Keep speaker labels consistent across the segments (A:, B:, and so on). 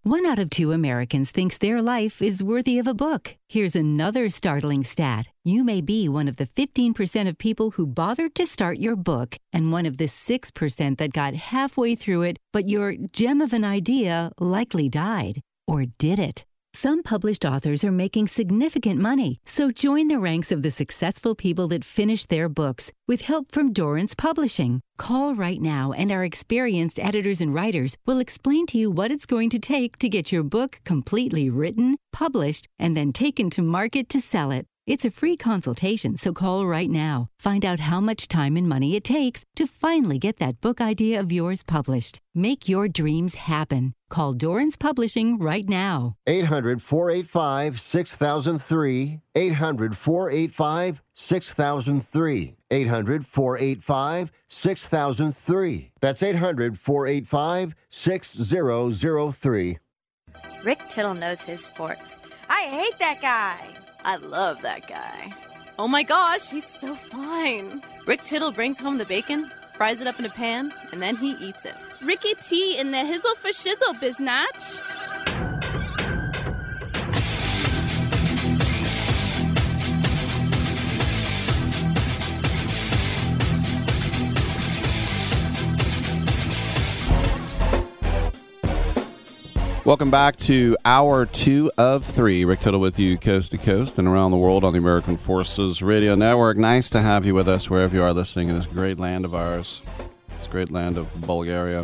A: 1 out of 2 Americans thinks their life is worthy of a book. Here's another startling stat. You may be one of the 15% of people who bothered to start your book and one of the 6% that got halfway through it, but your gem of an idea likely died. Or did it? Some published authors are making significant money, so join the ranks of the successful people that finished their books with help from Dorrance Publishing. Call right now and our experienced editors and writers will explain to you what it's going to take to get your book completely written, published, and then taken to market to sell it. It's a free consultation, so call right now. Find out how much time and money it takes to finally get that book idea of yours published. Make your dreams happen. Call Dorrance Publishing right now.
B: 800-485-6003. 800-485-6003. 800-485-6003. That's 800-485-6003.
C: Rick Tittle knows his sports.
D: I hate that guy.
E: I love that guy. Oh my gosh, he's so fine. Rick Tittle brings home the bacon, fries it up in a pan, and then he eats it.
F: Ricky T in the hizzle for shizzle, biznatch.
G: Welcome back to Hour 2 of 3. Rick Tittle with you coast to coast and around the world on the American Forces Radio Network. Nice to have you with us wherever you are listening in this great land of ours, this great land of Bulgaria.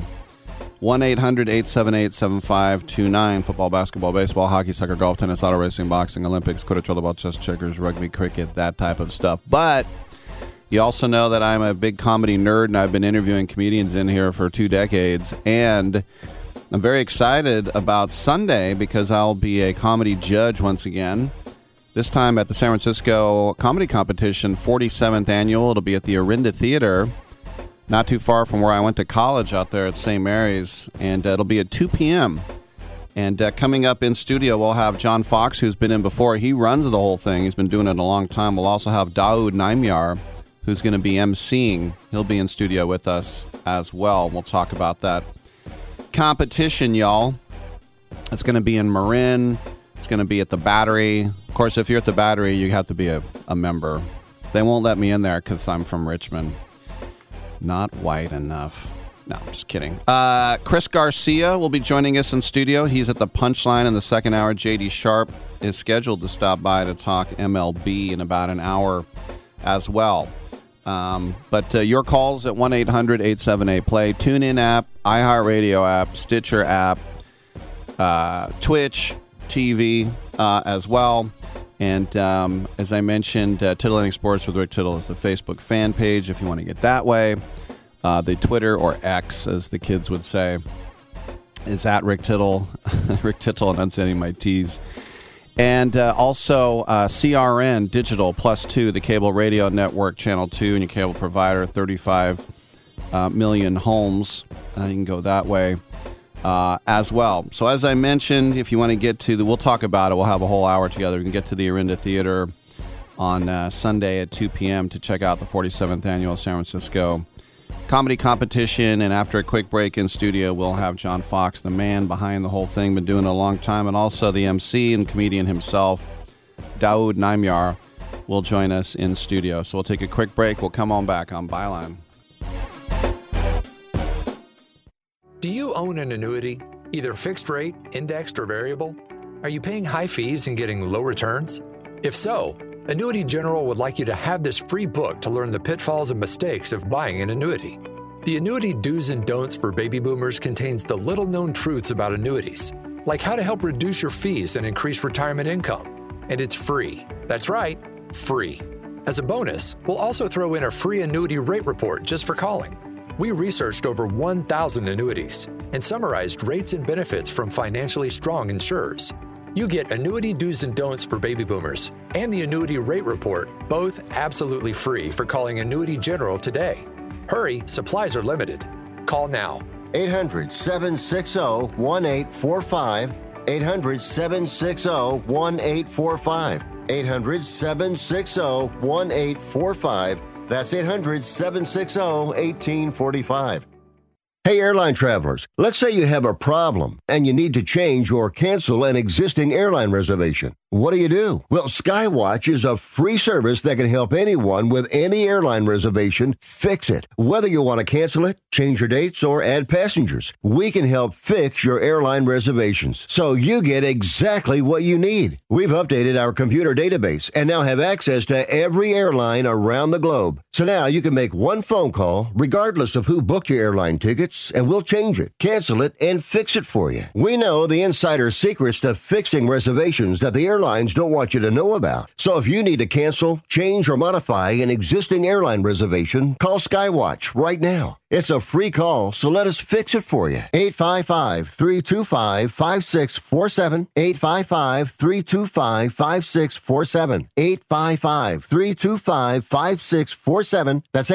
G: 1-800-878-7529. Football, basketball, baseball, hockey, soccer, golf, tennis, auto racing, boxing, Olympics, quarter ball, chess, checkers, rugby, cricket, that type of stuff. But you also know that I'm a big comedy nerd, and I've been interviewing comedians in here for 2 decades. And I'm very excited about Sunday because I'll be a comedy judge once again. This time at the San Francisco Comedy Competition, 47th annual. It'll be at the Orinda Theater, not too far from where I went to college out there at St. Mary's. And it'll be at 2 p.m. And coming up in studio, we'll have John Fox, who's been in before. He runs the whole thing. He's been doing it a long time. We'll also have Daoud Naimyar, who's going to be emceeing. He'll be in studio with us as well. We'll talk about that competition, y'all. It's going to be in Marin. It's going to be at the Battery. Of course, if you're at the Battery, you have to be a member. They won't let me in there because I'm from Richmond. Not white enough. No, I'm just kidding. Chris Garcia will be joining us in studio. He's at the Punchline in the second hour. J.D. Sharp is scheduled to stop by to talk MLB in about an hour as well. But your calls at 1-800-878-PLAY, TuneIn app, iHeartRadio app, Stitcher app, Twitch TV as well. And as I mentioned, Titillating Sports with Rick Tittle is the Facebook fan page if you want to get that way. The Twitter, or X as the kids would say, is at Rick Tittle. Rick Tittle, enunciating my T's. And also CRN Digital +2, the cable radio network, Channel 2, and your cable provider, 35 million homes. You can go that way as well. So as I mentioned, if you want to get to we'll talk about it. We'll have a whole hour together. You can get to the Orinda Theater on Sunday at 2 p.m. to check out the 47th Annual San Francisco Comedy Competition. And after a quick break in studio, we'll have John Fox, the man behind the whole thing, been doing it a long time, and also the MC and comedian himself, Daoud Naimyar, will join us in studio. So we'll take a quick break. We'll come on back on Byline.
H: Do you own an annuity, either fixed rate, indexed, or variable? Are you paying high fees and getting low returns? If so, Annuity General would like you to have this free book to learn the pitfalls and mistakes of buying an annuity. The Annuity Do's and Don'ts for Baby Boomers contains the little-known truths about annuities, like how to help reduce your fees and increase retirement income. And it's free. That's right, free. As a bonus, we'll also throw in a free annuity rate report just for calling. We researched over 1,000 annuities and summarized rates and benefits from financially strong insurers. You get Annuity Do's and Don'ts for Baby Boomers and the Annuity Rate Report, both absolutely free for calling Annuity General today. Hurry, supplies are limited. Call now.
B: 800-760-1845. 800-760-1845. 800-760-1845. That's 800-760-1845. Hey, airline travelers, let's say you have a problem and you need to change or cancel an existing airline reservation. What do? Well, Skywatch is a free service that can help anyone with any airline reservation fix it. Whether you want to cancel it, change your dates, or add passengers, we can help fix your airline reservations so you get exactly what you need. We've updated our computer database and now have access to every airline around the globe. So now you can make one phone call regardless of who booked your airline tickets, and we'll change it, cancel it, and fix it for you. We know the insider secrets to fixing reservations that the airlines don't want you to know about. So if you need to cancel, change, or modify an existing airline reservation, call Skywatch right now. It's a free call, so let us fix it for you. 855-325-5647. 855-325-5647. 855-325-5647. That's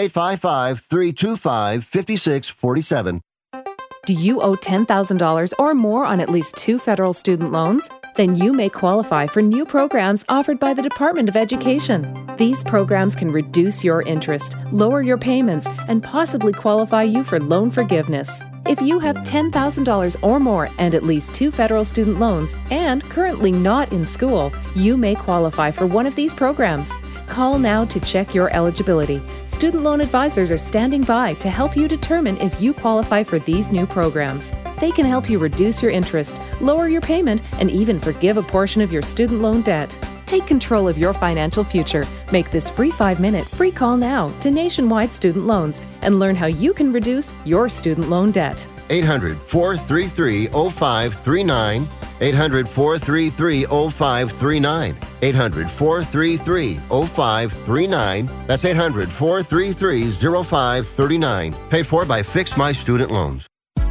B: 855-325-5647.
I: Do you owe $10,000 or more on at least 2 federal student loans? Then you may qualify for new programs offered by the Department of Education. These programs can reduce your interest, lower your payments, and possibly qualify you for loan forgiveness. If you have $10,000 or more and at least 2 federal student loans and currently not in school, you may qualify for one of these programs. Call now to check your eligibility. Student loan advisors are standing by to help you determine if you qualify for these new programs. They can help you reduce your interest, lower your payment, and even forgive a portion of your student loan debt. Take control of your financial future. Make this free 5-minute free call now to Nationwide Student Loans and learn how you can reduce your student loan debt.
B: 800-433-0539. 800-433-0539. 800-433-0539. That's 800-433-0539. Paid for by Fix My Student Loans.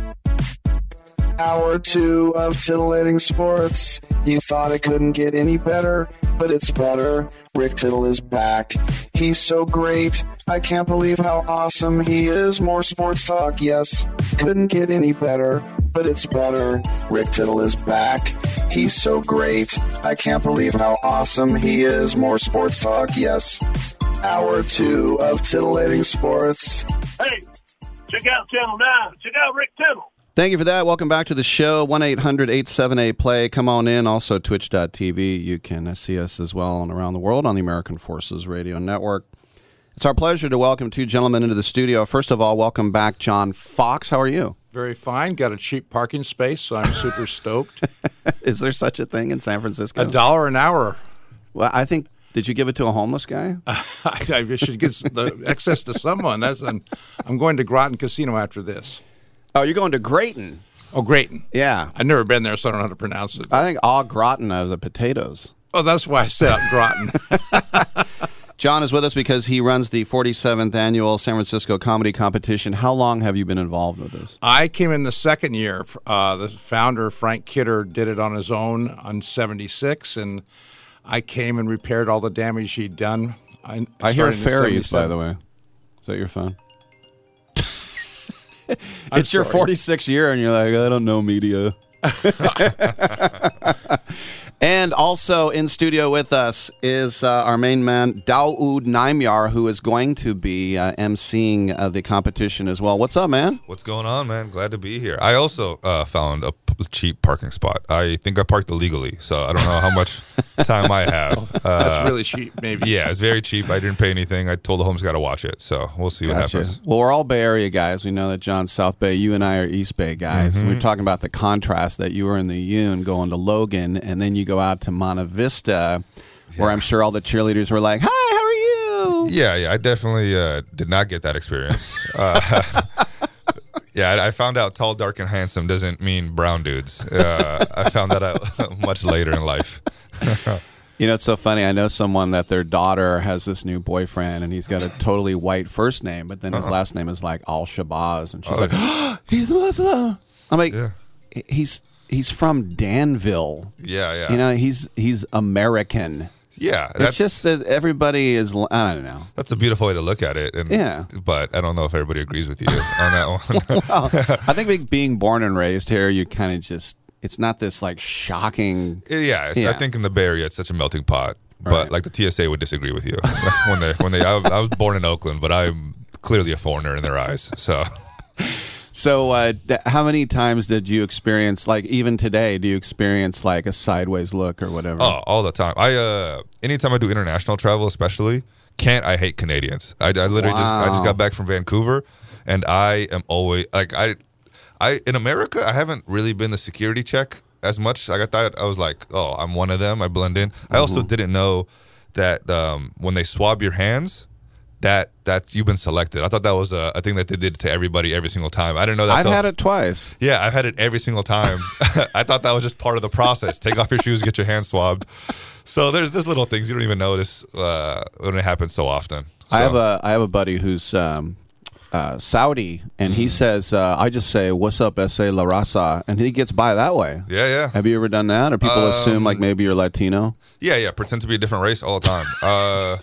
J: Hour 2 of titillating sports. You thought it couldn't get any better, but it's better. Rick Tittle is back. He's so great. I can't believe how awesome he is. More sports talk, yes. Couldn't get any better, but it's better. Rick Tittle is back. He's so great. I can't believe how awesome he is. More sports talk, yes. Hour 2 of titillating sports.
K: Hey, check out Channel 9. Check out Rick Tittle.
G: Thank you for that. Welcome back to the show. 1-800-878-PLAY. Come on in. Also, twitch.tv. You can see us as well and around the world on the American Forces Radio Network. It's our pleasure to welcome 2 gentlemen into the studio. First of all, welcome back, John Fox. How are you?
L: Very fine. Got a cheap parking space, so I'm super stoked.
G: Is there such a thing in San Francisco?
L: $1 an hour.
G: Well, I think, did you give it to a homeless guy?
L: I should get the excess to someone. I'm going to Groton Casino after this.
G: Oh, you're going to Grayton.
L: Oh, Grayton.
G: Yeah.
L: I've never been there, so I don't know how to pronounce it.
G: I think au gratin of the potatoes.
L: Oh, that's why I said Groton.
G: John is with us because he runs the 47th Annual San Francisco Comedy Competition. How long have you been involved with this?
L: I came in the second year. The founder, Frank Kidder, did it on his own on 76, and I came and repaired all the damage he'd done.
G: I hear fairies, by the way. Is that your phone? It's your 46th year, and you're like, I don't know media. And also in studio with us is our main man, Daoud Naimyar, who is going to be emceeing the competition as well. What's up, man?
M: What's going on, man? Glad to be here. I also found a cheap parking spot. I think I parked illegally, so I don't know how much time I have.
L: That's really cheap, maybe.
M: Yeah, it's very cheap. I didn't pay anything. I told the homes got to watch it, so we'll see what happens.
G: Well, we're all Bay Area guys. We know that John's South Bay. You and I are East Bay guys. Mm-hmm. We're talking about the contrast that you were in the Union going to Logan, and then you go out to Monte Vista, where I'm sure all the cheerleaders were like, hi, how are you?
M: Yeah, I definitely did not get that experience. Yeah, I found out tall, dark, and handsome doesn't mean brown dudes. I found that out much later in life.
G: You know, it's so funny. I know someone that their daughter has this new boyfriend, and he's got a totally white first name, but then his last name is like Al-Shabazz, and she's like, he's Muslim. I'm like, he's from Danville.
M: Yeah.
G: You know, he's American.
M: Yeah.
G: It's just that everybody is, I don't know.
M: That's a beautiful way to look at it. But I don't know if everybody agrees with you on that one.
G: Well, I think being born and raised here, you kind of just, it's not this like shocking.
M: Yeah. I think in the Bay Area, it's such a melting pot. But like the TSA would disagree with you. I was born in Oakland, but I'm clearly a foreigner in their eyes. So
G: So, how many times did you experience, like even today, do you experience like a sideways look or whatever?
M: Oh, all the time. Anytime I do international travel, especially, I hate Canadians. I literally I just got back from Vancouver, and I am always like in America, I haven't really been the security check as much. Like I thought I was like, oh, I'm one of them. I blend in. I also didn't know that when they swab your hands, that you've been selected. I thought that was a thing that they did to everybody every single time. I didn't know that.
G: I've had it twice.
M: Yeah, I've had it every single time. I thought that was just part of the process. Take off your shoes, get your hands swabbed. So there's little things you don't even notice when it happens so often. So.
G: I have a buddy who's Saudi, and he says, I just say, what's up, S.A. La Raza, and he gets by that way.
M: Yeah.
G: Have you ever done that? Or people assume like maybe you're Latino?
M: Yeah. Pretend to be a different race all the time.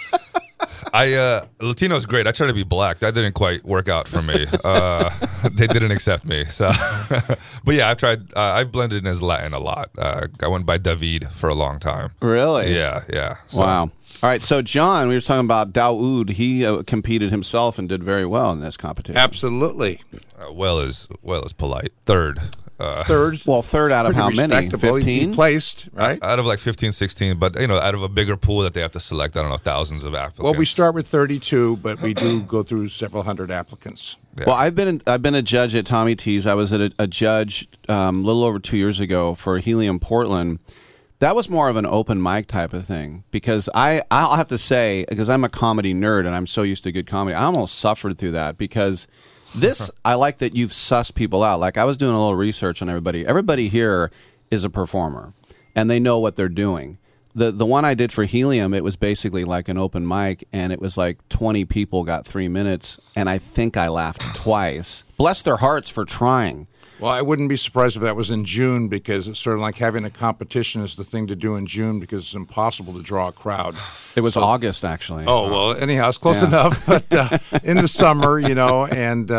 M: Latino's great. I try to be black. That didn't quite work out for me. They didn't accept me. So, but yeah, I've tried. I've blended in as Latin a lot. I went by David for a long time.
G: Really?
M: Yeah. So.
G: Wow. All right. So, John, we were talking about Daoud. He competed himself and did very well in this competition.
L: Absolutely.
M: Well is polite. Third.
G: Third out of how many? 15?
L: He placed, right?
M: Out of like 15, 16, but out of a bigger pool that they have to select, I don't know, thousands of applicants.
L: Well, we start with 32, but we do go through several hundred applicants.
G: Yeah. Well, I've been a judge at Tommy T's. I was at a judge a little over 2 years ago for Helium Portland. That was more of an open mic type of thing because I'll have to say, because I'm a comedy nerd and I'm so used to good comedy, I almost suffered through that because I like that you've sussed people out. Like I was doing a little research on everybody. Everybody here is a performer and they know what they're doing. The one I did for Helium, it was basically like an open mic and it was like 20 people got 3 minutes and I think I laughed twice. Bless their hearts for trying.
L: Well, I wouldn't be surprised if that was in June because it's sort of like having a competition is the thing to do in June because it's impossible to draw a crowd.
G: It was August, actually.
L: Oh, well, anyhow, it's close enough. But in the summer, and,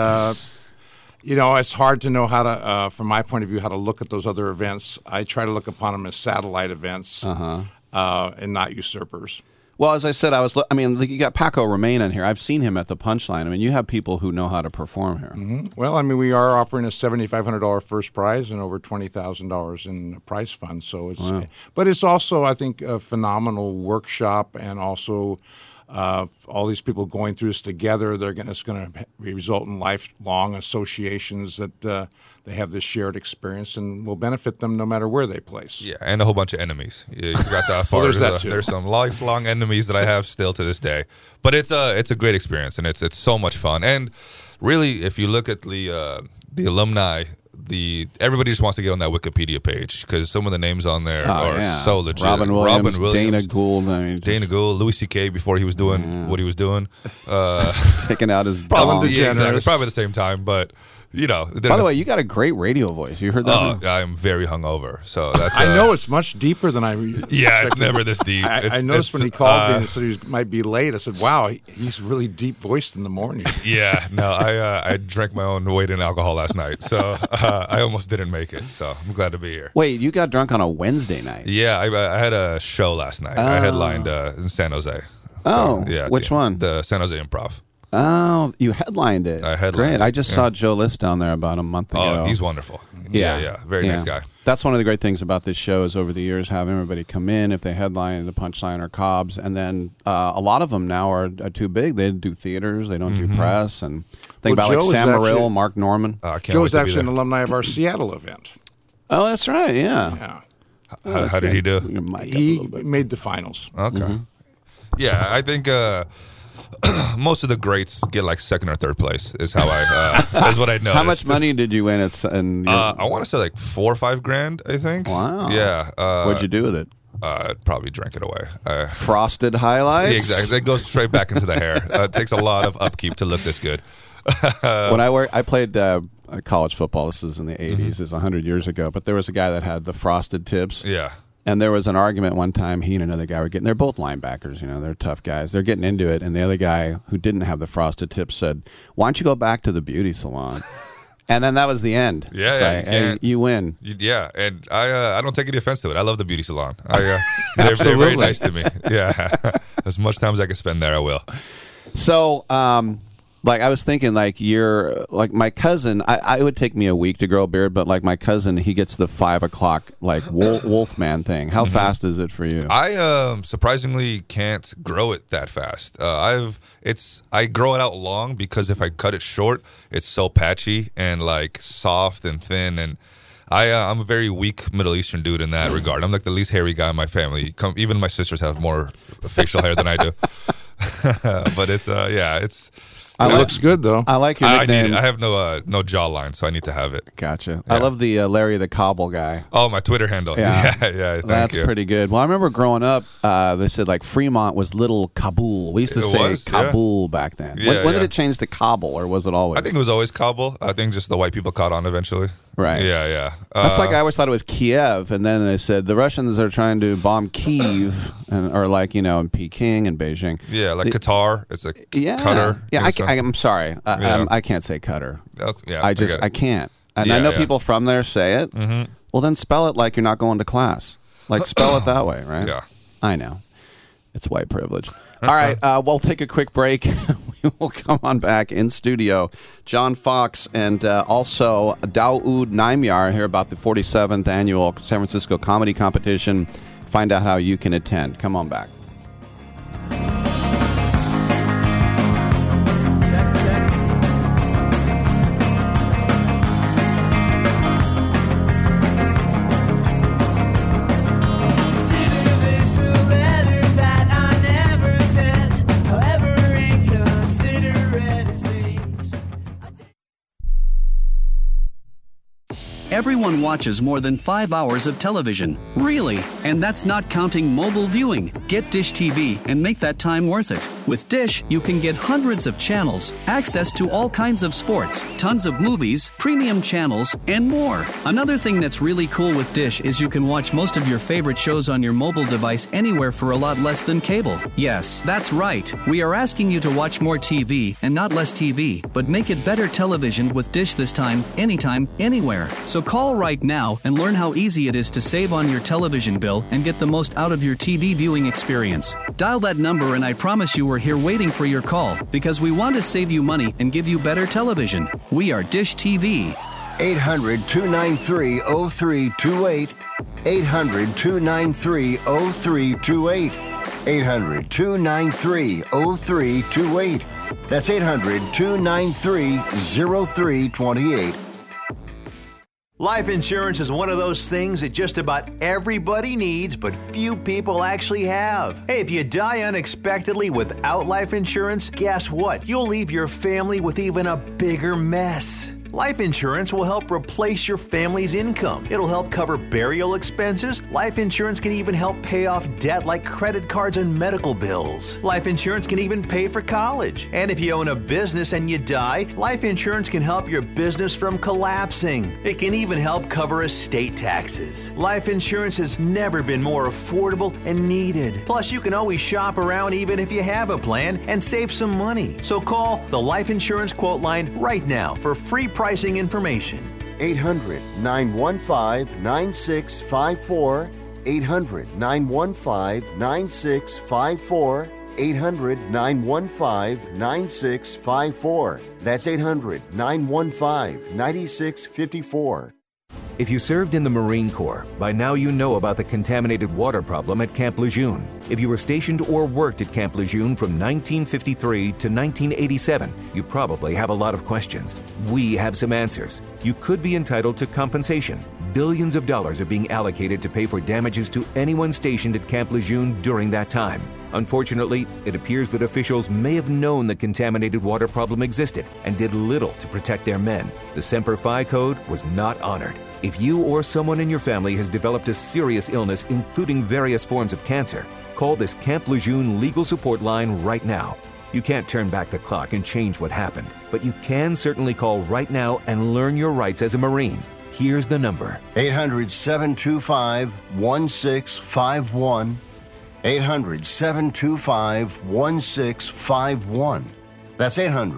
L: it's hard to know how to, from my point of view, how to look at those other events. I try to look upon them as satellite events and not usurpers.
G: Well, as I said, you got Paco Romain in here. I've seen him at the Punchline. I mean, you have people who know how to perform here.
L: Mm-hmm. Well, we are offering a $7,500 first prize and over $20,000 in prize fund. So but it's also, I think, a phenomenal workshop, and also all these people going through this together. It's going to result in lifelong associations that they have this shared experience and will benefit them no matter where they place.
M: Yeah, and a whole bunch of enemies. You forgot that part.
L: Well, there's that too.
M: There's some lifelong enemies that I have still to this day. But it's a great experience, and it's so much fun. And really, if you look at the alumni, everybody just wants to get on that Wikipedia page because some of the names on there are so legit.
G: Robin Williams, Dana Gould.
M: Dana Gould, Louis C.K. before he was doing what he was doing.
G: Taking out his
M: probably the same time, but...
G: By the way, you got a great radio voice. You heard that?
M: I'm very hungover, so that's.
L: I know it's much deeper than I.
M: Yeah, it's never this deep.
L: I noticed when he called me and said he might be late. I said, "Wow, he's really deep voiced in the morning."
M: Yeah, no, I drank my own weight in alcohol last night, so I almost didn't make it. So I'm glad to be here.
G: Wait, you got drunk on a Wednesday night?
M: Yeah, I had a show last night. I headlined in San Jose.
G: Which one?
M: The San Jose Improv.
G: Oh, you headlined it.
M: I headlined
G: Great. I just saw Joe List down there about a month ago.
M: Oh, he's wonderful.
G: Yeah.
M: Very nice guy.
G: That's one of the great things about this show is over the years having everybody come in if they headline the Punchline or Cobb's, and then a lot of them now are too big. They do theaters. They don't do press. And think about like Sam Morrill, Mark Norman.
L: Joe's actually an alumni of our Seattle event.
G: Oh, that's right. Yeah.
M: How did he do?
L: He made the finals.
M: Okay. Mm-hmm. Yeah, I think most of the greats get like second or third place. Is how is what I noticed.
G: How much money did you win?
M: I want to say like $4 or $5 grand. I think.
G: Wow.
M: Yeah.
G: What'd you do with it?
M: Probably drank it away.
G: Frosted highlights.
M: Yeah, exactly. It goes straight back into the hair. It takes a lot of upkeep to look this good.
G: When I played college football. This is in the 80s. It's 100 years ago. But there was a guy that had the frosted tips.
M: Yeah.
G: And there was an argument one time, he and another guy were getting, they're both linebackers, they're tough guys. They're getting into it, and the other guy who didn't have the frosted tips said, "Why don't you go back to the beauty salon?" And then that was the end.
M: Yeah,
G: you win.
M: Yeah, and I don't take any offense to it. I love the beauty salon. They're very nice to me. Yeah, as much time as I can spend there, I will.
G: So, Like, I was thinking, like, you're, like, my cousin, it would take me a week to grow a beard, but, like, my cousin, he gets the 5 o'clock, like, Wolfman thing. How fast is it for you?
M: I surprisingly can't grow it that fast. I grow it out long because if I cut it short, it's so patchy and, like, soft and thin, and I'm a very weak Middle Eastern dude in that regard. I'm, like, the least hairy guy in my family. Even my sisters have more facial hair than I do. But it's, it's...
L: It looks good, though.
G: I like your nickname.
M: I have no jawline, so I need to have it.
G: Gotcha.
M: Yeah.
G: I love the Larry the Cobble guy.
M: Oh, my Twitter handle.
G: Yeah,
M: thank
G: That's
M: you.
G: pretty good. Well, I remember growing up, they said, like, Fremont was little Kabul. We used to say Kabul back then. When did it change to Kabul, or was it always?
M: I think it was always Kabul. I think just the white people caught on eventually.
G: Right.
M: Yeah.
G: That's like I always thought it was Kiev, and then they said the Russians are trying to bomb Kyiv, or like, in Peking and Beijing.
M: Yeah, like Qatar. It's a Qatar.
G: Yeah, I'm sorry. I can't say Qatar.
M: Yeah,
G: I can't. And I know people from there say it.
M: Mm-hmm.
G: Well, then spell it like you're not going to class. Like, spell it that way, right?
M: Yeah.
G: I know. It's white privilege. All right, we'll take a quick break. We will come on back in studio. John Fox and also Daoud Naimyar here about the 47th annual San Francisco Comedy Competition. Find out how you can attend. Come on back.
N: Everyone watches more than 5 hours of television. Really? And that's not counting mobile viewing. Get Dish TV and make that time worth it. With Dish, you can get hundreds of channels, access to all kinds of sports, tons of movies, premium channels, and more. Another thing that's really cool with Dish is you can watch most of your favorite shows on your mobile device anywhere for a lot less than cable. Yes, that's right. We are asking you to watch more TV and not less TV, but make it better television with Dish this time, anytime, anywhere. So call right now and learn how easy it is to save on your television bill and get the most out of your TV viewing experience. Dial that number and I promise you we're here waiting for your call because we want to save you money and give you better television. We are Dish TV.
B: 800-293-0328. 800-293-0328. 800-293-0328. That's 800-293-0328.
O: Life insurance is one of those things that just about everybody needs, but few people actually have. Hey, if you die unexpectedly without life insurance, guess what? You'll leave your family with even a bigger mess. Life insurance will help replace your family's income. It'll help cover burial expenses. Life insurance can even help pay off debt like credit cards and medical bills. Life insurance can even pay for college. And if you own a business and you die, life insurance can help your business from collapsing. It can even help cover estate taxes. Life insurance has never been more affordable and needed. Plus, you can always shop around even if you have a plan and save some money. So call the Life Insurance Quote Line right now for free pricing information.
B: 800-915-9654. 800-915-9654. 800-915-9654. That's 800-915-9654.
P: If you served in the Marine Corps, by now you know about the contaminated water problem at Camp Lejeune. If you were stationed or worked at Camp Lejeune from 1953 to 1987, you probably have a lot of questions. We have some answers. You could be entitled to compensation. Billions of dollars are being allocated to pay for damages to anyone stationed at Camp Lejeune during that time. Unfortunately, it appears that officials may have known the contaminated water problem existed and did little to protect their men. The Semper Fi Code was not honored. If you or someone in your family has developed a serious illness, including various forms of cancer, call this Camp Lejeune legal support line right now. You can't turn back the clock and change what happened, but you can certainly call right now and learn your rights as a Marine. Here's the number.
B: 800-725-1651. 800-725-1651. That's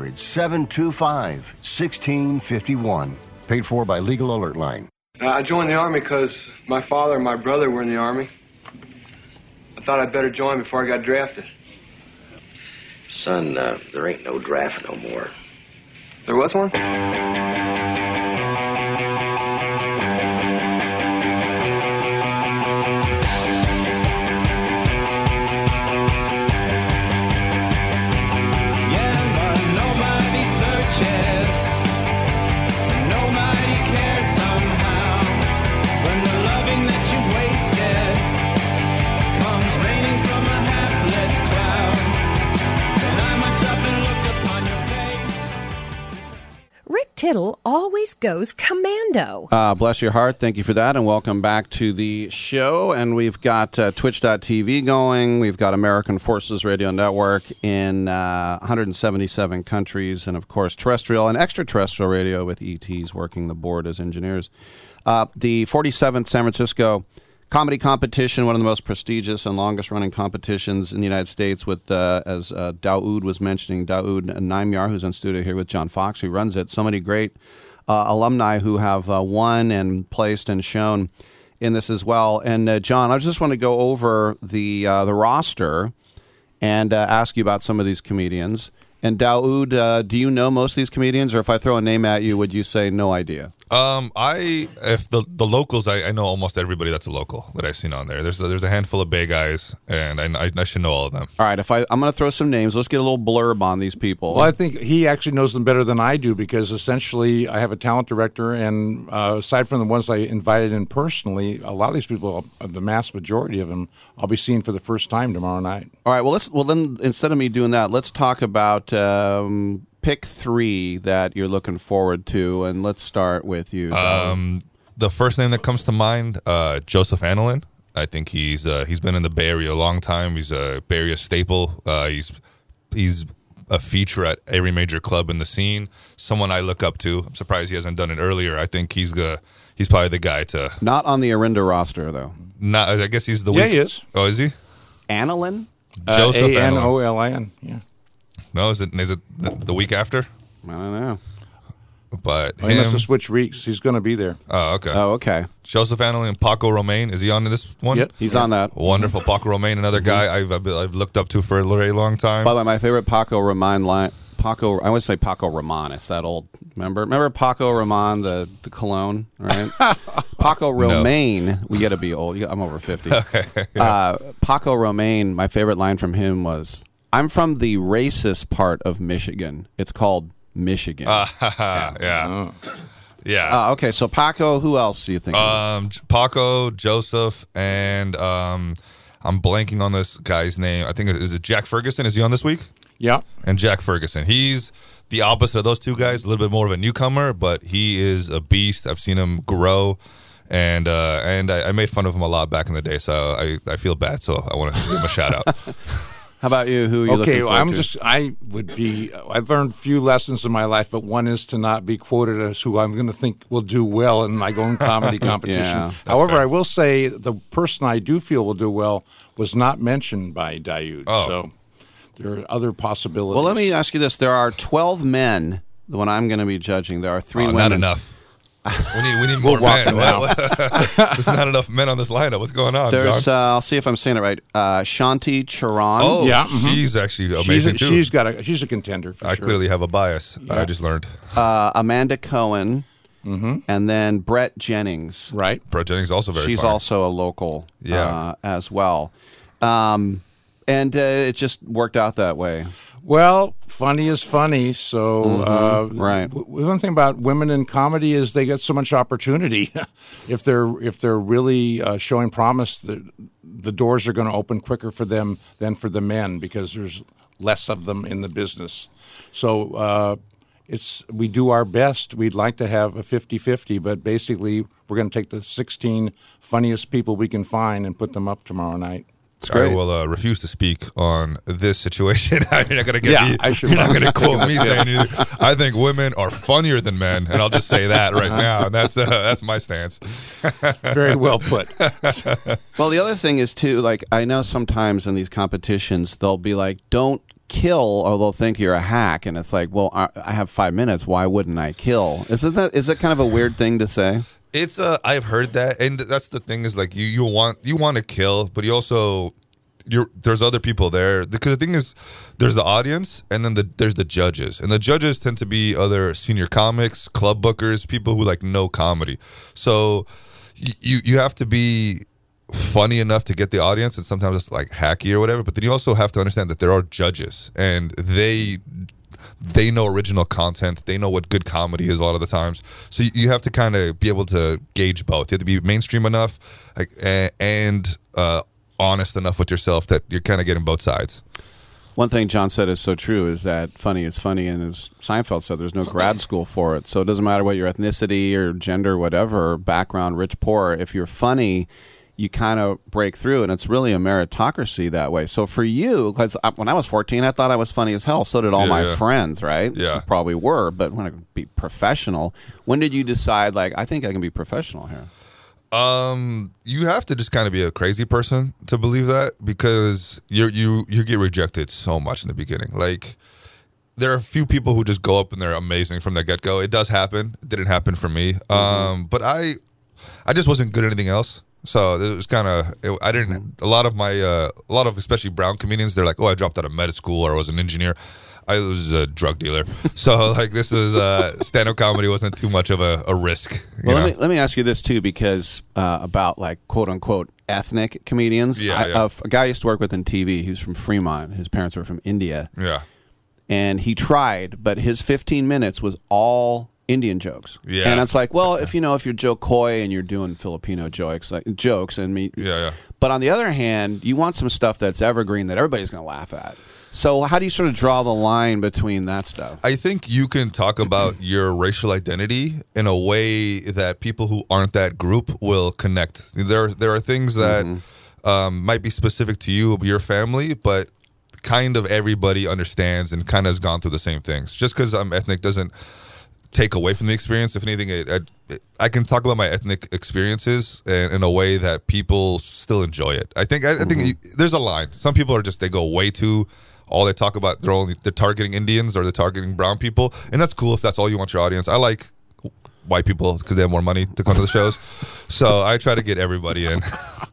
B: 800-725-1651. Paid for by Legal Alert Line.
Q: I joined the Army because my father and my brother were in the Army. I thought I'd better join before I got drafted.
R: Son, there ain't no draft no more.
Q: There was one?
S: Rick Tittle always goes commando.
G: Bless your heart. Thank you for that, and welcome back to the show. And we've got Twitch.tv going. We've got American Forces Radio Network in 177 countries, and, of course, terrestrial and extraterrestrial radio with ETs working the board as engineers. The 47th San Francisco comedy competition, one of the most prestigious and longest-running competitions in the United States with, as Daoud was mentioning, Daoud Naimyar, who's in studio here with John Fox, who runs it. So many great alumni who have won and placed and shown in this as well. And, John, I just want to go over the roster and ask you about some of these comedians. And, Daoud, do you know most of these comedians? Or if I throw a name at you, would you say no idea?
M: If the locals, I know almost everybody that's a local that I've seen on there. There's a handful of Bay guys, and I should know all of them.
G: All right, I'm going to throw some names. Let's get a little blurb on these people.
L: Well, I think he actually knows them better than I do because essentially I have a talent director, and aside from the ones I invited in personally, a lot of these people, the mass majority of them, I'll be seeing for the first time tomorrow night.
G: All right, well then instead of me doing that, let's talk about pick three that you're looking forward to, and let's start with you.
M: The first name that comes to mind, Joseph Anelin. I think he's been in the Bay Area a long time. He's a Bay Area staple. He's a feature at every major club in the scene. Someone I look up to. I'm surprised he hasn't done it earlier. I think he's probably the guy to.
G: Not on the Orinda roster though.
M: Not. I guess he's the.
L: Yeah, he is.
M: Oh, is he?
G: Anelin.
M: Joseph
L: Anolin. Yeah.
M: No, is it the week after?
G: I don't know.
M: But
L: he must have switched weeks. He's going to be there.
M: Oh, okay.
G: Oh, okay.
M: Joseph Anelin and Paco Romain. Is he on this one?
G: Yep, he's on that.
M: Wonderful. Paco Romain, another guy I've looked up to for a very long time.
G: By the way, my favorite Paco Romain line. I always say Paco Raman. It's that old. Remember Paco Raman, the cologne, right? Paco Romain. No. We got to be old. I'm over 50.
M: Okay. Yeah.
G: Paco Romain. My favorite line from him was, "I'm from the racist part of Michigan. It's called Michigan."
M: Yeah. Yeah.
G: Okay, so Paco, who else do you think?
M: Paco, Joseph, and I'm blanking on this guy's name. I think is it Jack Ferguson? Is he on this week?
L: Yeah.
M: And Jack Ferguson. He's the opposite of those two guys, a little bit more of a newcomer, but he is a beast. I've seen him grow, and I made fun of him a lot back in the day, so I feel bad, so I want to give him a shout out.
G: How about you? Who are you looking forward to?
L: I've learned a few lessons in my life, but one is to not be quoted as who I'm going to think will do well in my own comedy competition.
G: Yeah,
L: however,
M: fair.
L: I will say the person I do feel will do well was not mentioned by Daoud.
M: Oh.
L: So there are other possibilities.
G: Well, let me ask you this. There are 12 men when I'm going to be judging. There are 3 women.
M: Not enough. We need more men. There's not enough men on this lineup. What's going on,
G: There's,
M: John?
G: I'll see if I'm saying it right. Shanti Charan.
M: Oh,
L: yeah,
M: she's actually amazing too.
L: She's a contender for
M: I
L: sure.
M: clearly have a bias.
L: Yeah.
M: I just learned.
G: Amanda Cohen. And then Brett Jennings.
L: Right.
M: Brett Jennings also very
G: She's
M: fine.
G: also a local as well. And it just worked out that way.
L: Well, funny is funny. So,
G: right.
L: One thing about women in comedy is they get so much opportunity. if they're really showing promise, the doors are going to open quicker for them than for the men because there's less of them in the business. So we do our best. We'd like to have a 50-50, but basically we're going to take the 16 funniest people we can find and put them up tomorrow night.
M: I will refuse to speak on this situation. You're not going to get me. You're not going to quote me saying I think women are funnier than men, and I'll just say that right now. And that's my stance.
L: Very well put.
G: Well, the other thing is too, like I know sometimes in these competitions they'll be like, "Don't kill," or they'll think you're a hack, and it's like, "Well, I have 5 minutes. Why wouldn't I kill?" Is it kind of a weird thing to say?
M: It's I've heard that, and that's the thing is like you want to kill, but you also there's other people there, because the thing is, there's the audience and then there's the judges, and the judges tend to be other senior comics, club bookers, people who like know comedy. So you have to be funny enough to get the audience, and sometimes it's like hacky or whatever, but then you also have to understand that there are judges, and they know original content, they know what good comedy is a lot of the times, so you have to kind of be able to gauge both. You have to be mainstream enough, like, and honest enough with yourself that you're kind of getting both sides.
G: One thing John said is so true, is that funny is funny, and as Seinfeld said, there's no grad school for it. So it doesn't matter what your ethnicity or gender, whatever, background, rich, poor, if you're funny, you kind of break through, and it's really a meritocracy that way. So for you, because when I was 14, I thought I was funny as hell. So did all my friends, right?
M: Yeah.
G: You probably were, but when I could be professional, when did you decide, like, I think I can be professional here?
M: You have to just kind of be a crazy person to believe that, because you get rejected so much in the beginning. Like, there are a few people who just go up and they're amazing from the get-go. It does happen. It didn't happen for me. But I just wasn't good at anything else. So it was kind of, I didn't, a lot of especially brown comedians, they're like, oh, I dropped out of med school, or I was an engineer. I was a drug dealer. So like, this was, stand-up comedy wasn't too much of a risk.
G: Well, let me ask you this too, because about like quote unquote ethnic comedians. A guy I used to work with in TV, he was from Fremont. His parents were from India.
M: Yeah.
G: And he tried, but his 15 minutes was all Indian jokes.
M: Yeah.
G: And it's like, well, if you're Joe Coy and you're doing Filipino jokes and me.
M: Yeah.
G: But on the other hand, you want some stuff that's evergreen that everybody's going to laugh at. So how do you sort of draw the line between that stuff?
M: I think you can talk about your racial identity in a way that people who aren't that group will connect. There are things that might be specific to you, your family, but kind of everybody understands and kind of has gone through the same things. Just because I'm ethnic doesn't take away from the experience. If anything, I can talk about my ethnic experiences in a way that people still enjoy it. I think there's a line. Some people are just, they go way too, all they talk about, they're targeting Indians or they're targeting brown people, and that's cool if that's all you want your audience. I like white people because they have more money to come to the shows, so I try to get everybody in.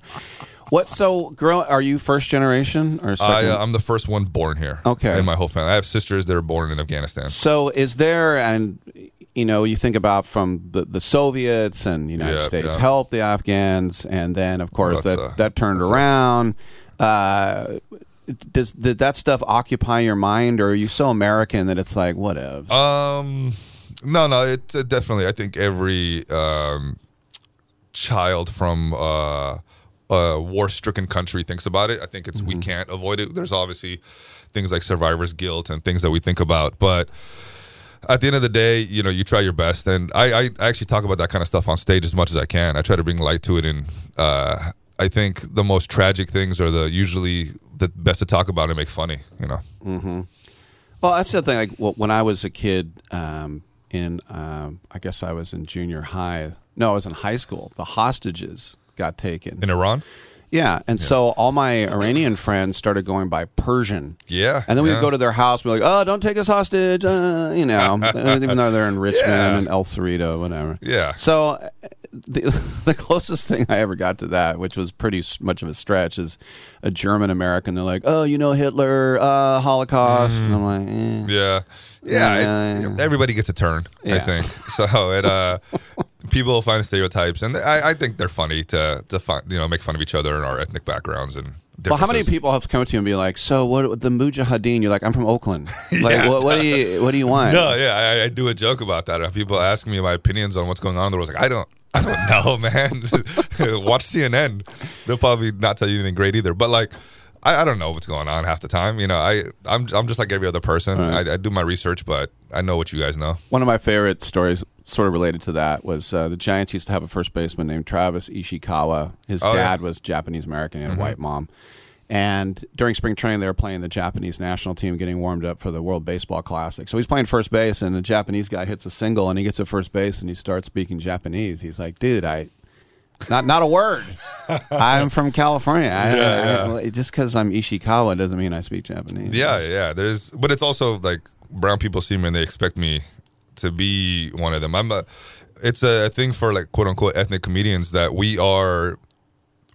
G: Are you first generation or second?
M: I'm the first one born here.
G: Okay.
M: In my whole family. I have sisters that are born in Afghanistan.
G: So is there, and you think about from the Soviets and the United States helped the Afghans, and then of course that turned around. Did that stuff occupy your mind, or are you so American that it's like whatever?
M: No, it's definitely. I think every child from war-stricken country thinks about it. I think we can't avoid it. There's obviously things like survivor's guilt and things that we think about, but at the end of the day, you try your best, and I actually talk about that kind of stuff on stage as much as I can. I try to bring light to it, and I think the most tragic things are usually the best to talk about and make funny.
G: Well, that's the thing. Like when I was a kid, I guess I was in junior high. No, I was in high school. The hostages got taken
M: in Iran.
G: Yeah, and so all my Iranian friends started going by Persian.
M: Yeah,
G: and then we would go to their house. We're like, "Oh, don't take us hostage," even though they're in Richmond and El Cerrito, whatever.
M: Yeah.
G: So the closest thing I ever got to that, which was pretty much of a stretch, is a German American. They're like, "Oh, Hitler, Holocaust," and I'm like,
M: Yeah. Everybody gets a turn. I think so. People find stereotypes, and I think they're funny to make fun of each other and our ethnic backgrounds and differences.
G: Well, how many people have come to you and be like, "So what? The Mujahideen?" You're like, "I'm from Oakland." Like, what do you want?
M: No, I do a joke about that. If people ask me my opinions on what's going on in the world, like I don't know, man. Watch CNN. They'll probably not tell you anything great either. But like, I don't know what's going on half the time. I'm just like every other person. Right. I do my research, but I know what you guys know.
G: One of my favorite stories, sort of related to that, was the Giants used to have a first baseman named Travis Ishikawa. His dad was Japanese American and a white mom. And during spring training, they were playing the Japanese national team, getting warmed up for the World Baseball Classic. So he's playing first base, and the Japanese guy hits a single, and he gets to first base, and he starts speaking Japanese. He's like, "Dude, not a word. I'm from California. Just because I'm Ishikawa doesn't mean I speak Japanese."
M: Yeah. But it's also like brown people see me and they expect me to be one of them. It's a thing for like quote unquote ethnic comedians that we are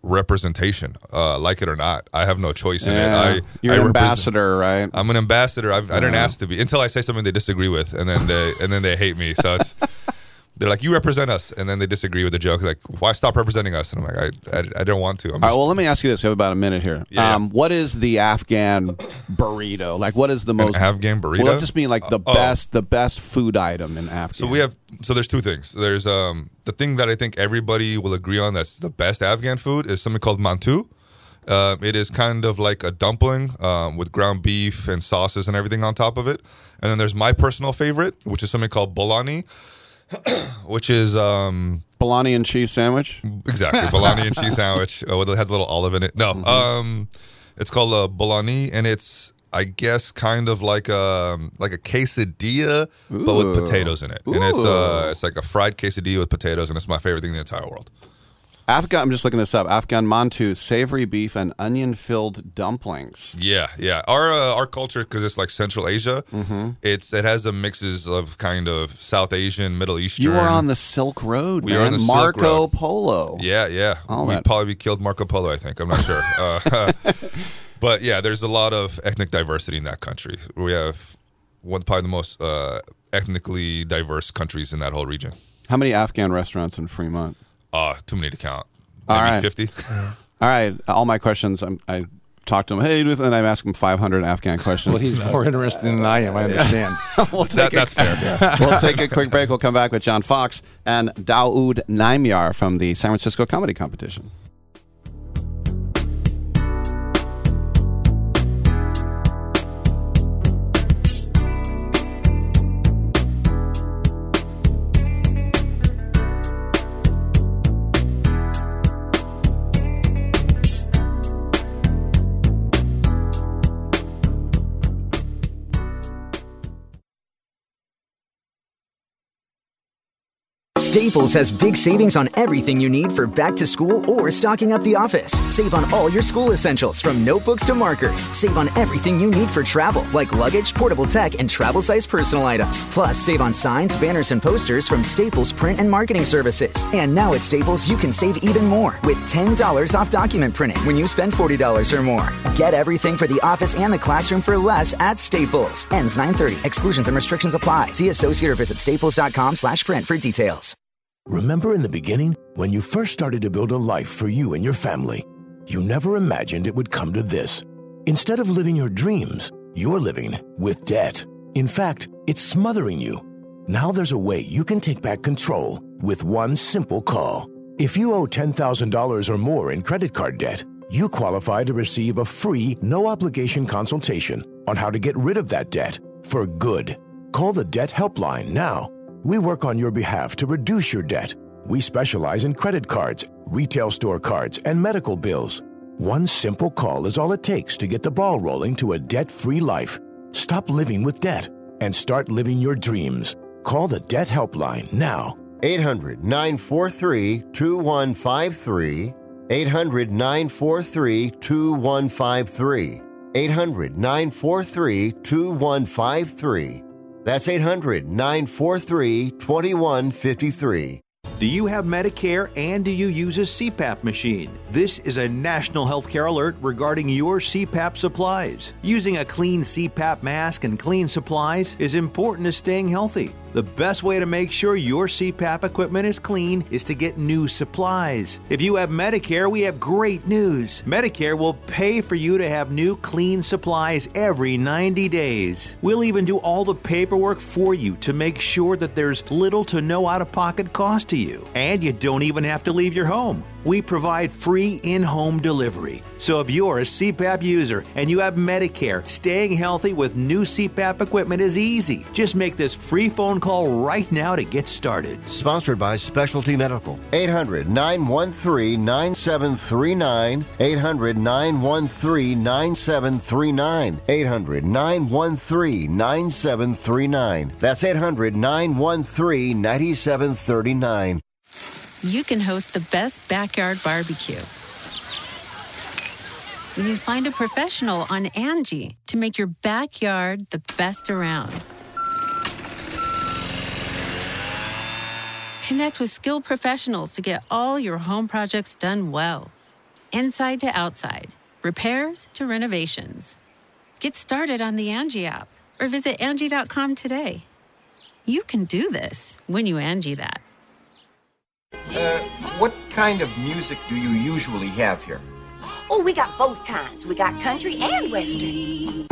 M: representation, like it or not. I have no choice in it.
G: You're an ambassador, right?
M: I'm an ambassador. I didn't ask to be until I say something they disagree with, and then they hate me. So they're like, you represent us, and then they disagree with the joke. Like, why stop representing us? And I'm like, I don't want to.
G: All right, well, let me ask you this. We have about a minute here.
M: Yeah.
G: What is the Afghan burrito? Like, what is the most
M: Afghan burrito?
G: Well, just mean like the best food item in Afghan.
M: So there's two things. There's the thing that I think everybody will agree on that's the best Afghan food is something called mantu. It is kind of like a dumpling with ground beef and sauces and everything on top of it. And then there's my personal favorite, which is something called bolani. Which is
G: bologna and cheese sandwich.
M: Exactly, bologna and cheese sandwich. It has a little olive in it. No, it's called bologna, and it's, I guess, kind of like a quesadilla, but with potatoes in it. And it's like a fried quesadilla with potatoes, and it's my favorite thing in the entire world.
G: Afghan, I'm just looking this up. Afghan mantu, savory beef and onion-filled dumplings.
M: Yeah. Our culture, because it's like Central Asia, it has the mixes of kind of South Asian, Middle Eastern.
G: You were on the Silk Road,
M: We were on the
G: Marco
M: Silk Road.
G: Polo.
M: Yeah. We'd probably killed Marco Polo, I think. I'm not sure. But yeah, there's a lot of ethnic diversity in that country. We have probably the most ethnically diverse countries in that whole region.
G: How many Afghan restaurants in Fremont?
M: Too many to count. Maybe 50.
G: All right. All my questions, I talk to him, hey, and I ask him 500 Afghan questions.
L: Well, he's more interested than I am, I understand.
M: That's fair. Yeah.
G: We'll take a quick break. We'll come back with John Fox and Daoud Naimyar from the San Francisco Comedy Competition.
T: Staples has big savings on everything you need for back to school or stocking up the office. Save on all your school essentials from notebooks to markers. Save on everything you need for travel, like luggage, portable tech, and travel-sized personal items. Plus, save on signs, banners, and posters from Staples print and marketing services. And now at Staples, you can save even more with $10 off document printing when you spend $40 or more. Get everything for the office and the classroom for less at Staples. Ends 9/30. Exclusions and restrictions apply. See associate or visit staples.com/print for details.
U: Remember in the beginning, when you first started to build a life for you and your family, you never imagined it would come to this. Instead of living your dreams, you're living with debt. In fact, it's smothering you. Now there's a way you can take back control with one simple call. If you owe $10,000 or more in credit card debt, you qualify to receive a free, no-obligation consultation on how to get rid of that debt for good. Call the Debt Helpline now. We work on your behalf to reduce your debt. We specialize in credit cards, retail store cards, and medical bills. One simple call is all it takes to get the ball rolling to a debt-free life. Stop living with debt and start living your dreams. Call the Debt Helpline now.
B: 800-943-2153. 800-943-2153. 800-943-2153. That's 800-943-2153.
O: Do you have Medicare and do you use a CPAP machine? This is a national healthcare alert regarding your CPAP supplies. Using a clean CPAP mask and clean supplies is important to staying healthy. The best way to make sure your CPAP equipment is clean is to get new supplies. If you have Medicare, we have great news. Medicare will pay for you to have new clean supplies every 90 days. We'll even do all the paperwork for you to make sure that there's little to no out-of-pocket cost to you. And you don't even have to leave your home. We provide free in-home delivery. So if you're a CPAP user and you have Medicare, staying healthy with new CPAP equipment is easy. Just make this free phone call right now to get started.
B: Sponsored by Specialty Medical. 800-913-9739. 800-913-9739. 800-913-9739. That's 800-913-9739.
V: You can host the best backyard barbecue when you find a professional on Angie to make your backyard the best around. Connect with skilled professionals to get all your home projects done well. Inside to outside, repairs to renovations. Get started on the Angie app or visit Angie.com today. You can do this when you Angie that.
A: What kind of music do you usually have here?
C: Oh, we got both kinds. We got country and western.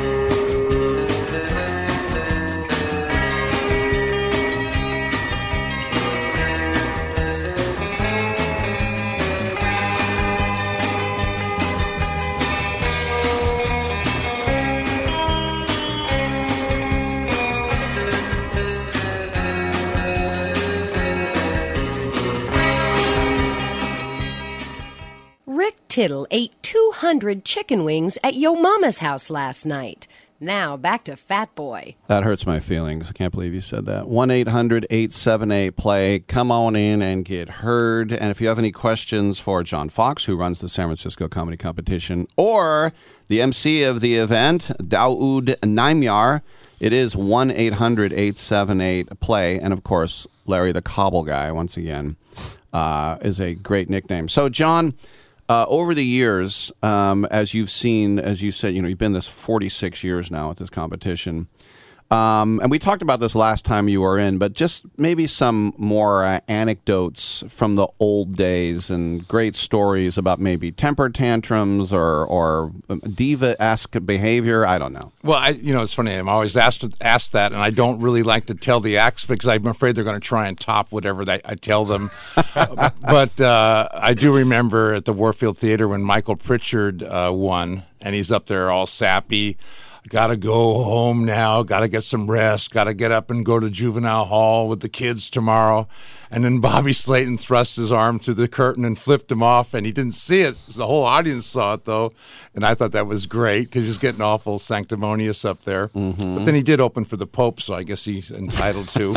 S: Rick Tittle ate 200 chicken wings at Yo Mama's house last night. Now, back to Fat Boy.
G: That hurts my feelings. I can't believe you said that. 1-800-878-PLAY. Come on in and get heard. And if you have any questions for John Fox, who runs the San Francisco Comedy Competition, or the MC of the event, Daoud Naimyar, it is 1-800-878-PLAY. And, of course, Larry the Cobble Guy, once again, is a great nickname. So, John... over the years, as you've seen, as you said, you've been this 46 years now at this competition. And we talked about this last time you were in, but just maybe some more anecdotes from the old days and great stories about maybe temper tantrums or diva-esque behavior. I don't know.
L: Well, it's funny. I'm always asked that, and I don't really like to tell the acts because I'm afraid they're going to try and top whatever I tell them. But I do remember at the Warfield Theater when Michael Pritchard won, and he's up there all sappy. Got to go home now, got to get some rest, got to get up and go to juvenile hall with the kids tomorrow. And then Bobby Slayton thrust his arm through the curtain and flipped him off, and he didn't see it. The whole audience saw it, though, and I thought that was great because he was getting awful sanctimonious up there. Mm-hmm. But then he did open for the Pope, so I guess he's entitled to.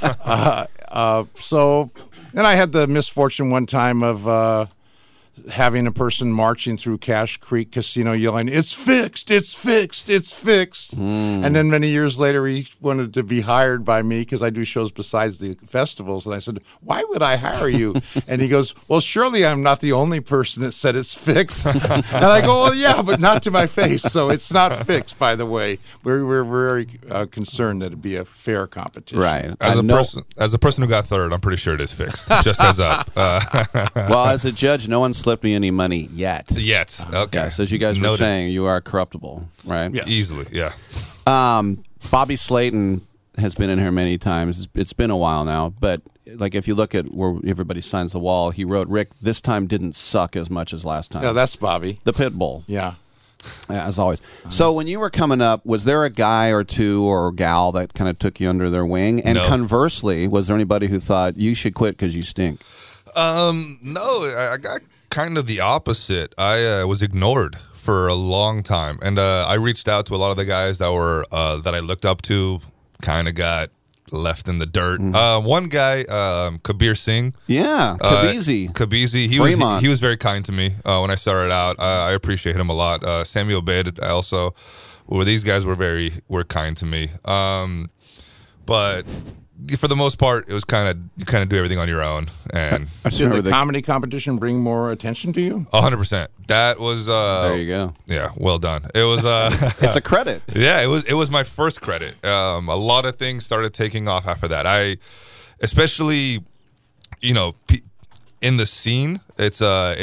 L: So then I had the misfortune one time of... having a person marching through Cache Creek Casino yelling, "It's fixed, it's fixed, it's fixed." And then many years later, he wanted to be hired by me because I do shows besides the festivals. And I said, "Why would I hire you?" And he goes, "Well, surely I'm not the only person that said it's fixed." And I go, "Well, yeah, but not to my face. So it's not fixed, by the way." We're very concerned that it'd be a fair competition.
G: Right.
M: As a person who got third, I'm pretty sure it is fixed. Just heads up.
G: Well, as a judge, no one slipped me any money yet.
M: Okay.
G: Yes, as you guys were saying, you are corruptible, right?
M: Yes. Easily, yeah.
G: Bobby Slayton has been in here many times. It's been a while now, but like if you look at where everybody signs the wall, he wrote, "Rick, this time didn't suck as much as last time."
L: Yeah, that's Bobby.
G: The pit bull.
L: Yeah.
G: As always. So when you were coming up, was there a guy or two or gal that kind of took you under their wing? And conversely, was there anybody who thought you should quit because you stink?
M: No, I got kind of the opposite. I was ignored for a long time, and I reached out to a lot of the guys that were that I looked up to. Kind of got left in the dirt. One guy, Kabir Singh.
G: Yeah,
M: Kabizi. He was very kind to me when I started out. I appreciate him a lot. Samuel Bed also. Well, these guys were kind to me. But for the most part, it was you kind of do everything on your own. And
L: did the comedy competition bring more attention to you?
M: 100%. That was
G: there you go.
M: Yeah, well done. It was
G: it's a credit.
M: Yeah, it was my first credit. A lot of things started taking off after that. Especially in the scene, it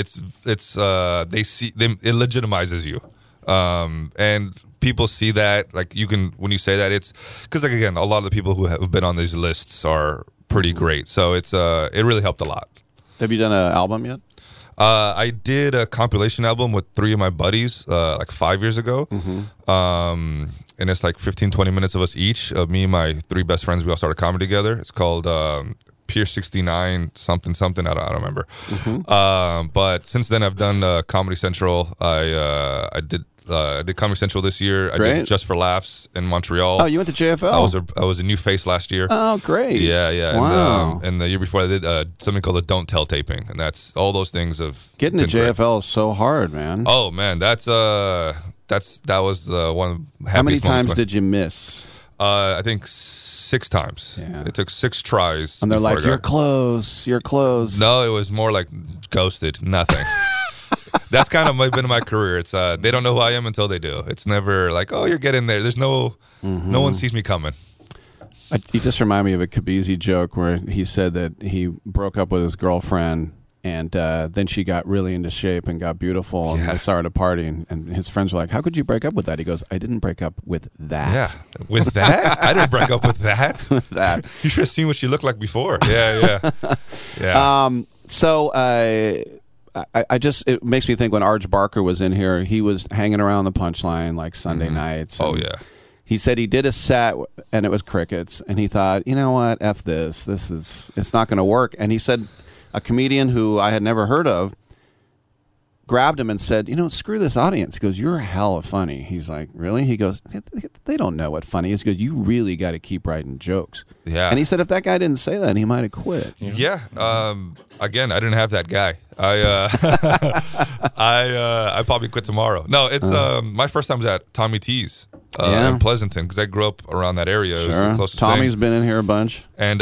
M: legitimizes you. And people see that, like, when you say that, it's because, like, again, a lot of the people who have been on these lists are pretty great. So it really helped a lot.
G: Have you done an album yet?
M: I did a compilation album with 3 of my buddies like 5 years ago. Mm-hmm. And it's like 15-20 minutes of us each, of me and my 3 best friends. We all started comedy together. It's called Pier 69 something. I don't remember. Mm-hmm. But since then, I've done Comedy Central. I did Comedy Central this year.
G: Great.
M: I did Just for Laughs in Montreal.
G: Oh, you went to JFL?
M: I was a new face last year.
G: Oh, great.
M: Yeah.
G: Wow.
M: And the year before, I did something called the Don't Tell taping, and that's all those things of
G: getting to JFL is so hard, man.
M: Oh man, that was one.
G: How many times did you miss?
M: I think 6 times. Yeah. It took 6 tries.
G: And they're like, "You're close. You're close."
M: No, it was more like ghosted. Nothing. That's kind of been my career. It's they don't know who I am until they do. It's never like, oh, you're getting there. There's no one sees me coming.
G: He just reminded me of a Kabisi joke where he said that he broke up with his girlfriend, and then she got really into shape and got beautiful, and they saw her at a party, and his friends were like, how could you break up with that? He goes, I didn't break up with that.
M: Yeah, with that? I didn't break up with that.
G: With that.
M: You should have seen what she looked like before. Yeah.
G: So I just, it makes me think when Arj Barker was in here, he was hanging around the Punchline like Sunday nights.
M: Oh, yeah.
G: He said he did a set and it was crickets, and he thought, you know what, F this. It's not going to work. And he said a comedian who I had never heard of grabbed him and said, screw this audience. He goes, you're hella funny. He's like, really? He goes, they don't know what funny is. He goes, you really got to keep writing jokes.
M: Yeah.
G: And he said if that guy didn't say that, he might have quit.
M: Yeah. Again, I didn't have that guy. I probably quit tomorrow. No, it's my first time was at Tommy T's in Pleasanton, because I grew up around that area. It was the closest
G: Tommy's
M: thing.
G: Been in here a bunch.
M: And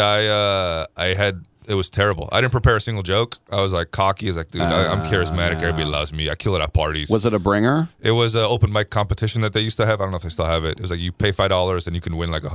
M: it was terrible. I didn't prepare a single joke. I was like cocky. I was like, dude, I'm charismatic. Everybody loves me. I kill it at parties.
G: Was it a bringer?
M: It was an open mic competition that they used to have. I don't know if they still have it. It was like you pay $5 and you can win like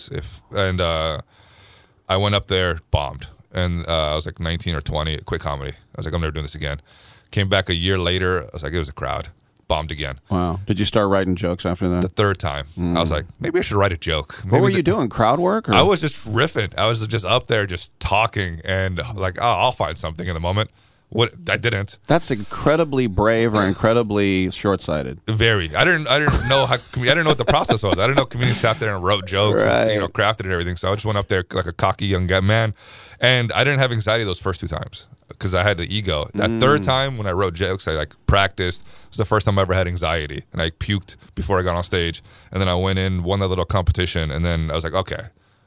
M: $100 I went up there, bombed. And I was like 19 or 20, quit comedy. I was like, I'm never doing this again. Came back a year later. I was like, it was a crowd. Bombed again.
G: Wow. Did you start writing jokes after that?
M: The third time. I was like, maybe I should write a joke.
G: What were you doing? Crowd work? Or?
M: I was just riffing. I was just up there just talking and like, oh, I'll find something in a moment. What I didn't.
G: That's incredibly brave or incredibly short-sighted.
M: Very. I didn't know how. I didn't know what the process was. I didn't know comedians sat there and wrote jokes, and, crafted and everything. So I just went up there like a cocky young man, and I didn't have anxiety those first two times because I had the ego. That third time when I wrote jokes, I practiced. It was the first time I ever had anxiety, and I puked before I got on stage. And then I went in, won that little competition, and then I was like, okay,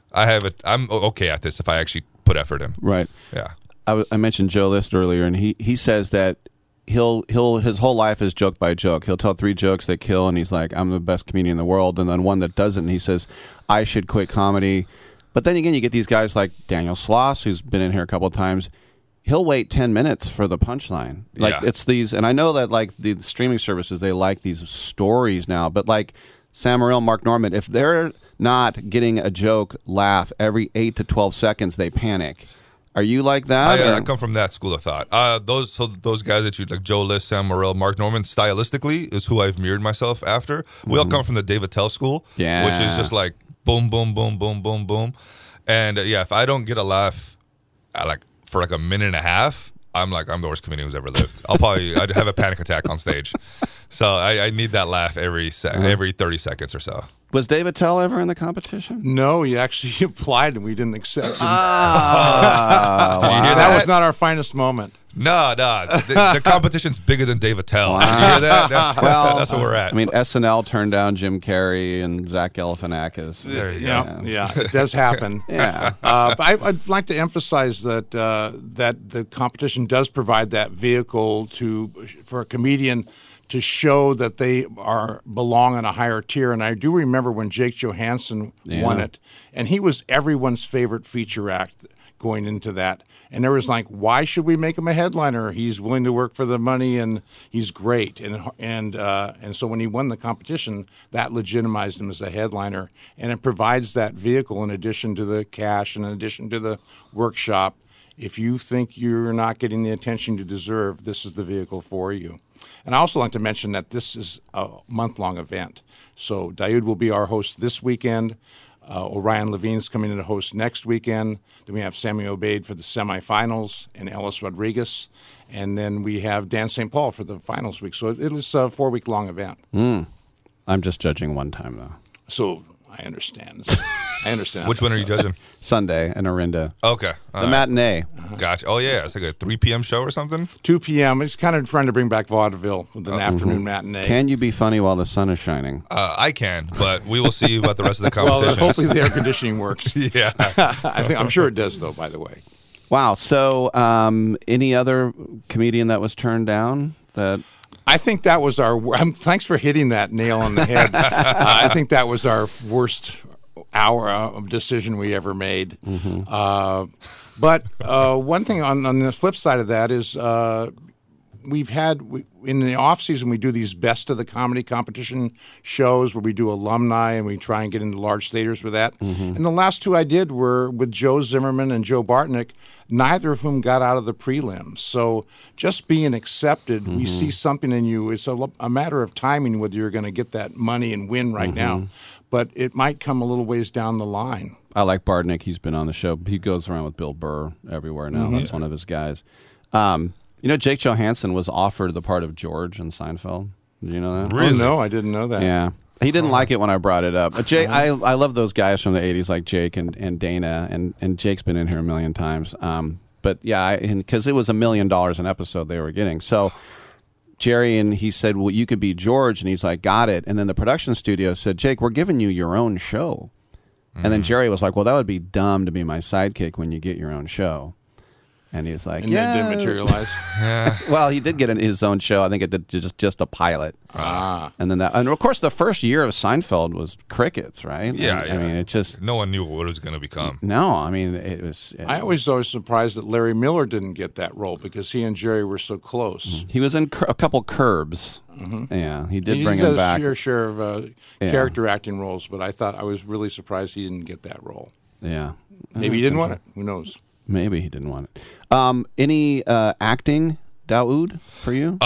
M: I'm okay at this if I actually put effort in.
G: Right.
M: Yeah.
G: I mentioned Joe List earlier, and he says that he'll his whole life is joke by joke. He'll tell 3 jokes that kill, and he's like, I'm the best comedian in the world. And then one that doesn't, and he says, I should quit comedy. But then again, you get these guys like Daniel Sloss, who's been in here a couple of times. He'll wait 10 minutes for the punchline. It's these, and I know that like the streaming services, they like these stories now, but like Sam Morril, Mark Norman, if they're not getting a joke laugh every 8 to 12 seconds, they panic. Are you like that?
M: I come from that school of thought. Those guys that you like, Joe List, Sam Morril, Mark Norman, stylistically is who I've mirrored myself after. We all come from the Dave Attell school, which is just like boom, boom, boom, boom, boom, boom. And if I don't get a laugh, for like a minute and a half, I'm the worst comedian who's ever lived. I'd have a panic attack on stage. So I need that laugh every 30 seconds or so.
G: Was Dave Attell ever in the competition?
L: No, he actually applied and we didn't accept him.
M: Did you hear that?
L: That was not our finest moment.
M: No. The competition's bigger than Dave Attell. Wow. Did you hear that? That's where we're at.
G: I mean, SNL turned down Jim Carrey and Zach Galifianakis.
L: There you go. Yeah, it does happen.
G: Yeah.
L: But I'd like to emphasize that that the competition does provide that vehicle for a comedian to show that they belong on a higher tier. And I do remember when Jake Johansson won it, and he was everyone's favorite feature act going into that. And there was like, why should we make him a headliner? He's willing to work for the money, and he's great. And so when he won the competition, that legitimized him as a headliner. And it provides that vehicle in addition to the cash and in addition to the workshop. If you think you're not getting the attention you deserve, this is the vehicle for you. And I also like to mention that this is a month-long event. So Daoud will be our host this weekend. Orion Levine's coming in to host next weekend. Then we have Sammy Obeid for the semifinals and Ellis Rodriguez. And then we have Dan St. Paul for the finals week. So it is a 4-week-long event.
G: I'm just judging one time, though.
L: So I understand.
M: Which one are you judging?
G: Sunday in Orinda.
M: Okay.
G: The matinee.
M: Gotcha. Oh, yeah. It's like a 3 p.m. show or something?
L: 2 p.m. It's kind of trying to bring back vaudeville with an afternoon matinee.
G: Can you be funny while the sun is shining?
M: I can, but we will see about the rest of the competition.
L: Well, hopefully the air conditioning works.
M: Yeah.
L: I'm sure it does, though, by the way.
G: Wow. So any other comedian that was turned down that...
L: I think that was thanks for hitting that nail on the head. I think that was our worst hour of decision we ever made. But one thing on the flip side of that is we've had in the off season we do these best of the comedy competition shows where we do alumni and we try and get into large theaters with that.
G: Mm-hmm.
L: And the last two I did were with Joe Zimmerman and Joe Bartnick, neither of whom got out of the prelims. So just being accepted, we see something in you. It's a matter of timing whether you're going to get that money and win right now. But it might come a little ways down the line.
G: I like Bartnick. He's been on the show. He goes around with Bill Burr everywhere now. That's one of his guys. Jake Johansson was offered the part of George in Seinfeld. Did you know that?
L: Really? Oh, no, I didn't know that.
G: Yeah. He didn't like it when I brought it up. But Jake, I love those guys from the 80s like Jake and Dana, and Jake's been in here a million times. But yeah, because it was $1 million an episode they were getting. So Jerry, and he said, well, you could be George. And he's like, got it. And then the production studio said, Jake, we're giving you your own show. And then Jerry was like, well, that would be dumb to be my sidekick when you get your own show. And he's like,
L: and that didn't materialize.
G: Well, he did get his own show. I think it did just a pilot. And then and of course, the first year of Seinfeld was crickets, right?
M: Yeah,
G: I mean, it just
M: no one knew what it was going to become.
G: No, I mean, it was.
L: I always was surprised that Larry Miller didn't get that role because he and Jerry were so close.
G: He was in a couple Curbs. Yeah, he did bring him back.
L: He did share of character acting roles, but I was really surprised he didn't get that role.
G: Yeah,
L: maybe he didn't want it. Who knows?
G: Maybe he didn't want it. Any acting, Daoud, for you?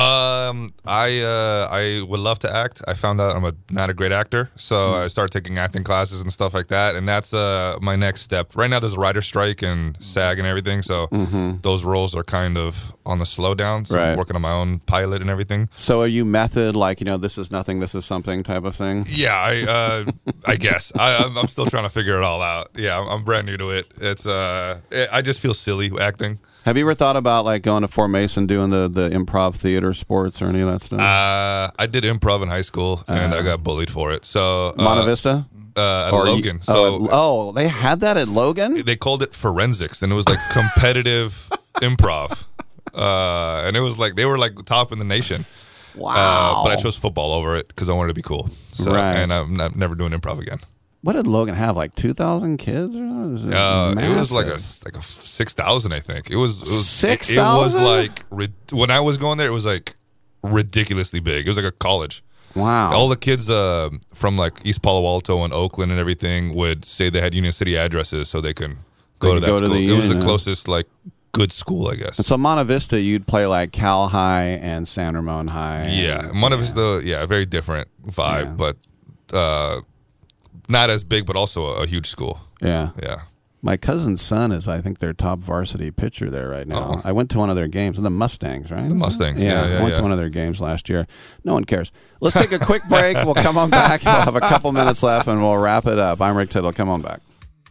M: I would love to act. I found out I'm not a great actor, so I started taking acting classes and stuff like that, and that's my next step. Right now there's a writer's strike and SAG and everything, so those roles are kind of on the slowdown, so I'm working on my own pilot and everything.
G: So are you method, like, this is nothing, this is something type of thing?
M: Yeah, I guess. I'm still trying to figure it all out. Yeah, I'm brand new to it. It's I just feel silly acting.
G: Have you ever thought about like going to Fort Mason, doing the improv theater sports or any of that stuff?
M: I did improv in high school and I got bullied for it. So
G: Monta Vista?
M: At Logan.
G: They had that at Logan?
M: They called it forensics, and it was like competitive improv. And it was like they were like top in the nation.
G: Wow.
M: But I chose football over it because I wanted to be cool. So, and I'm never doing improv again.
G: What did Logan have? Like 2,000 kids? Or
M: it was like a 6,000, I think. It was
G: 6,000.
M: It was like when I was going there, it was like ridiculously big. It was like a college.
G: Wow.
M: All the kids from like East Palo Alto and Oakland and everything would say they had Union City addresses so they can go to that school. It was the closest like good school, I guess.
G: And so Monta Vista, you'd play like Cal High and San Ramon High.
M: Yeah, Monta Vista, very different vibe, but not as big, but also a huge school.
G: Yeah.
M: Yeah.
G: My cousin's son is, I think, their top varsity pitcher there right now.
M: Oh.
G: I went to one of their games. The Mustangs, right?
M: The Mustangs, yeah.
G: I went to one of their games last year. No one cares. Let's take a quick break. We'll come on back. We'll have a couple minutes left, and we'll wrap it up. I'm Rick Tittle. Come on back.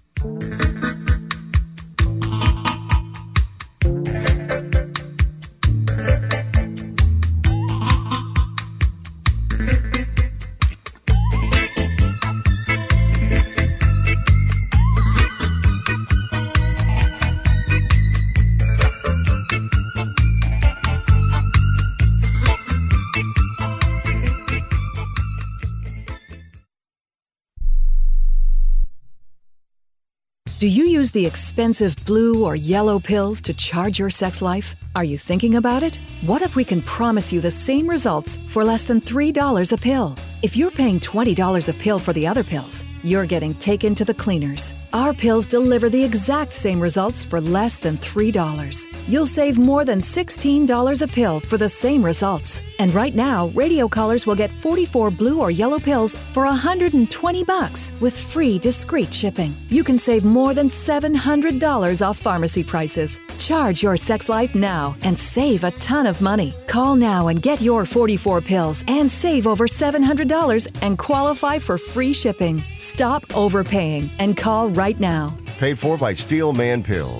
D: Do you use the expensive blue or yellow pills to charge your sex life? Are you thinking about it? What if we can promise you the same results for less than $3 a pill? If you're paying $20 a pill for the other pills, you're getting taken to the cleaners. Our pills deliver the exact same results for less than $3. You'll save more than $16 a pill for the same results. And right now, radio callers will get 44 blue or yellow pills for $120 with free discreet shipping. You can save more than $700 off pharmacy prices. Charge your sex life now and save a ton of money. Call now and get your 44 pills and save over $700 and qualify for free shipping. Stop overpaying and call right now.
B: Paid for by Steel Man Pills.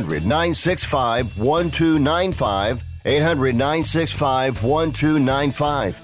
B: 800-965-1295. 800-965-1295.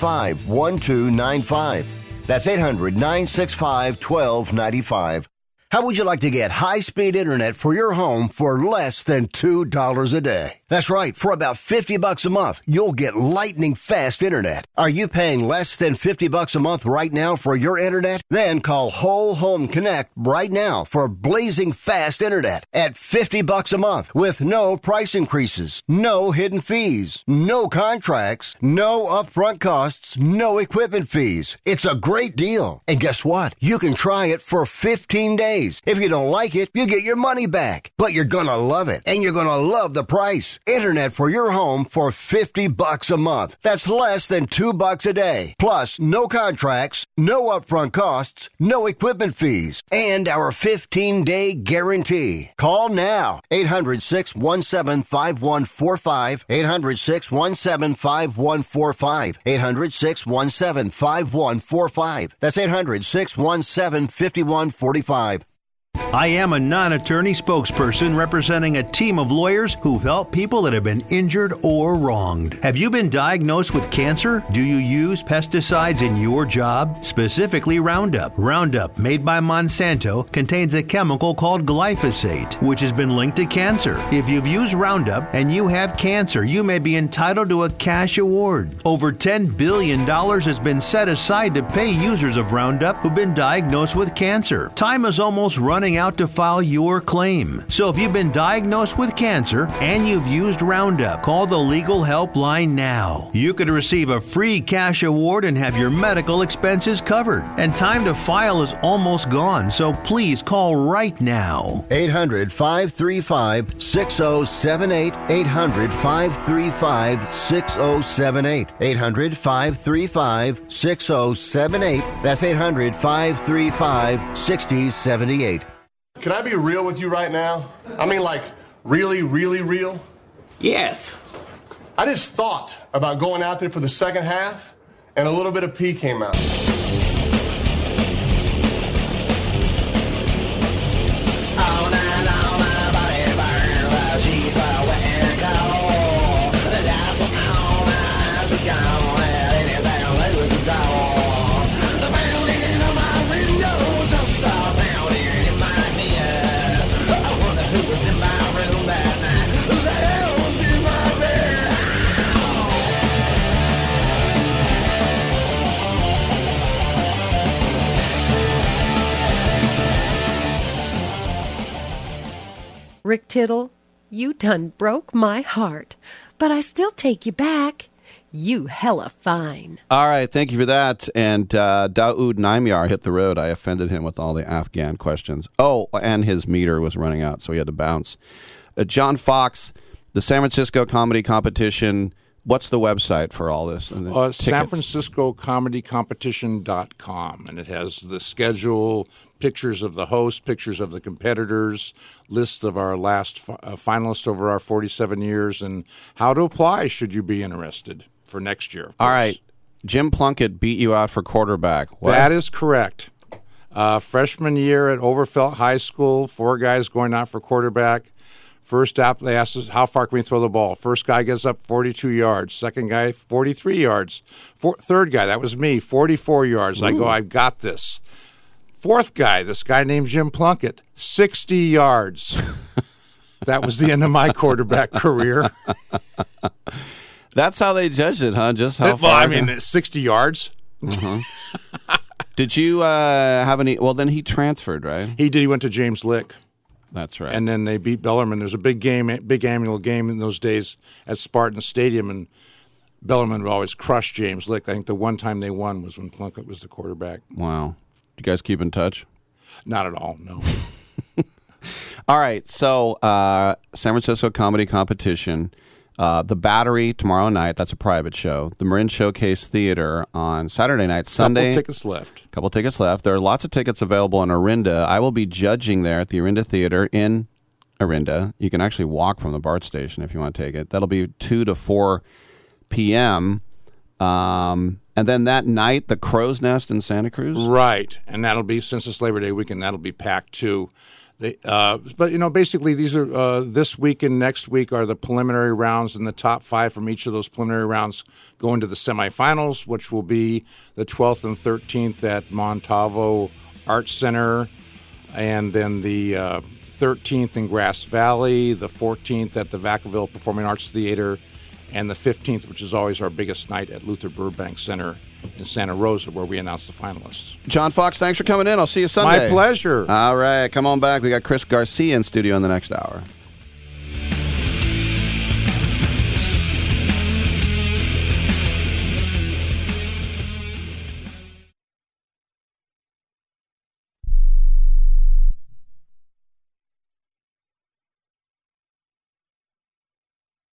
B: 800-965-1295. That's 800-965-1295. How would you like to get high-speed internet for your home for less than $2 a day? That's right. For about $50 a month, you'll get lightning-fast internet. Are you paying less than $50 a month right now for your internet? Then call Whole Home Connect right now for blazing fast internet at $50 a month with no price increases, no hidden fees, no contracts, no upfront costs, no equipment fees. It's a great deal. And guess what? You can try it for 15 days. If you don't like it, you get your money back. But you're going to love it, and you're going to love the price. Internet for your home for $50 a month. That's less than $2 a day. Plus, no contracts, no upfront costs, no equipment fees, and our 15-day guarantee. Call now. 800-617-5145. 800-617-5145. 800-617-5145. That's 800-617-5145.
O: I am a non-attorney spokesperson representing a team of lawyers who've helped people that have been injured or wronged. Have you been diagnosed with cancer? Do you use pesticides in your job? Specifically Roundup. Roundup, made by Monsanto, contains a chemical called glyphosate, which has been linked to cancer. If you've used Roundup and you have cancer, you may be entitled to a cash award. Over $10 billion has been set aside to pay users of Roundup who've been diagnosed with cancer. Time is almost running out to file your claim. So if you've been diagnosed with cancer and you've used Roundup, call the legal helpline now. You could receive a free cash award and have your medical expenses covered. And time to file is almost gone, so please call right now.
B: 800-535-6078. 800-535-6078. 800-535-6078. That's 800-535-6078.
E: Can I be real with you right now? I mean, like, really, really real?
R: Yes.
E: I just thought about going out there for the second half, and a little bit of pee came out.
S: Rick Tittle, you done broke my heart, but I still take you back. You hella fine.
G: All right, thank you for that. And Daoud Naimyar hit the road. I offended him with all the Afghan questions. Oh, and his meter was running out, so he had to bounce. John Fox, the San Francisco Comedy Competition. What's the website for all this?
L: San FranciscoComedyCompetition.com, and it has the schedule, pictures of the host, pictures of the competitors, lists of our last finalists over our 47 years, and how to apply should you be interested for next year.
G: All right. Jim Plunkett beat you out for quarterback. What?
L: That is correct. Freshman year at Overfelt High School, 4 guys going out for quarterback. First up, they asked us, how far can we throw the ball? First guy gets up 42 yards. Second guy, 43 yards. Third guy, that was me, 44 yards. Ooh. I go, I've got this. Fourth guy, this guy named Jim Plunkett, 60 yards. That was the end of my quarterback career.
G: That's how they judged it, huh? Just how far?
L: Well, I mean, 60 yards.
G: Mm-hmm. Did you have any? Well, then he transferred, right?
L: He did. He went to James Lick.
G: That's right.
L: And then they beat Bellarmine. There's a big annual game in those days at Spartan Stadium, and Bellarmine would always crush James Lick. I think the one time they won was when Plunkett was the quarterback.
G: Wow. Do you guys keep in touch?
L: Not at all, no.
G: All right, so San Francisco Comedy Competition, the Battery tomorrow night, that's a private show. The Marin Showcase Theater on Saturday night. Sunday.
L: Couple tickets left.
G: There are lots of tickets available in Orinda. I will be judging there at the Orinda Theater in Orinda. You can actually walk from the BART station if you want to take it. That'll be 2 to 4 p.m., and then that night, the Crow's Nest in Santa Cruz?
L: Right, and that'll be, since it's Labor Day weekend, that'll be packed too. But, you know, basically these are this week and next week are the preliminary rounds, and the top 5 from each of those preliminary rounds go into the semifinals, which will be the 12th and 13th at Montalvo Arts Center. and then the 13th in Grass Valley, the 14th at the Vacaville Performing Arts Theater, and the 15th, which is always our biggest night, at Luther Burbank Center in Santa Rosa, where we announce the finalists.
G: John Fox, thanks for coming in. I'll see you Sunday.
L: My pleasure.
G: All right, come on back. We got Chris Garcia in studio in the next hour.